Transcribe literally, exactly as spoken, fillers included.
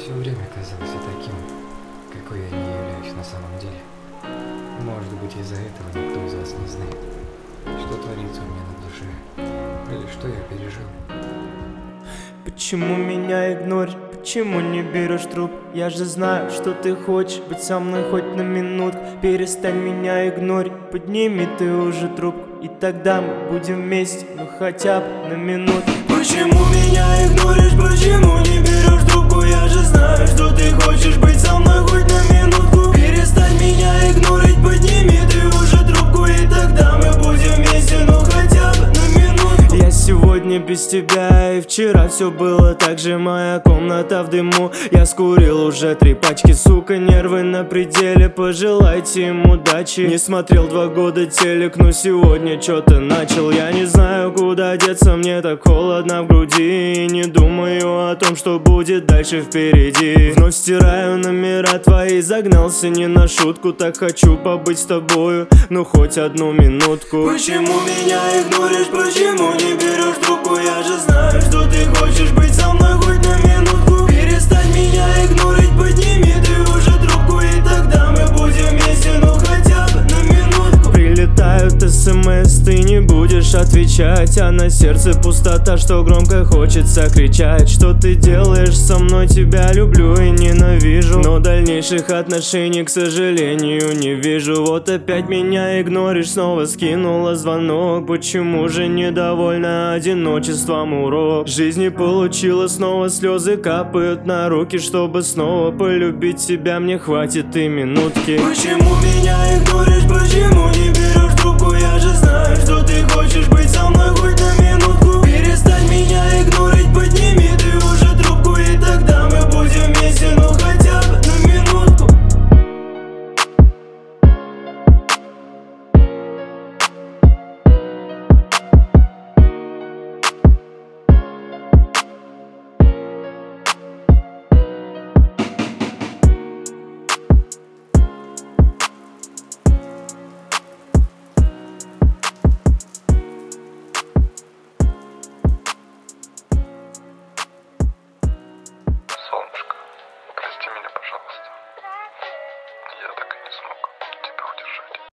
все время казался таким, какой я не являюсь на самом деле. Может быть, из-за этого никто из вас не знает, что творится у меня на душе, или что я пережил. Почему меня игноришь? Почему не берешь труп? Я же знаю, что ты хочешь быть со мной хоть на минутку. Перестань меня игнорить, подними ты уже трубку, и тогда мы будем вместе, ну хотя бы на минутку. Почему меня игноришь? Почему не берешь трубку? Я же знаю, что ты хочешь быть со мной хоть на минутку. Перестань меня игнорить, подними ты уже трубку, и тогда мы будем вместе, ну хотя бы на минутку. Я сегодня без тебя, и вчера все было так же. Моя комната в дыму, я скурил уже три пачки. Сука, нервы на пределе, пожелайте им удачи. Не смотрел два года телек, но сегодня что-то начал. Я не знаю, куда деться, мне так холодно в груди. И не думаю о том, что будет дальше впереди. Вновь стираю номера твои, загнался не на шутку. Так хочу побыть с тобою, ну хоть одну минутку. Почему меня игноришь? Почему не берешь трубку? Я же знаю, что ты хочешь быть со мной хоть на минутку. Перестань меня игнорить, подними ты уже трубку, и тогда мы будем вместе, ну хотя бы на минутку. Прилетают смс, ты не будешь отвечать, а на сердце пустота, что громко хочется кричать. Что ты делаешь со мной? Тебя люблю и ненавижу, но дальнейших отношений, к сожалению, не вижу. Вот опять меня игноришь, снова скинула звонок. Почему же недовольна одиночеством, урок жизни получила? Снова слезы капают на руки, чтобы снова полюбить тебя мне хватит и минутки. Почему меня игноришь? Почему не берешь трубку? Я же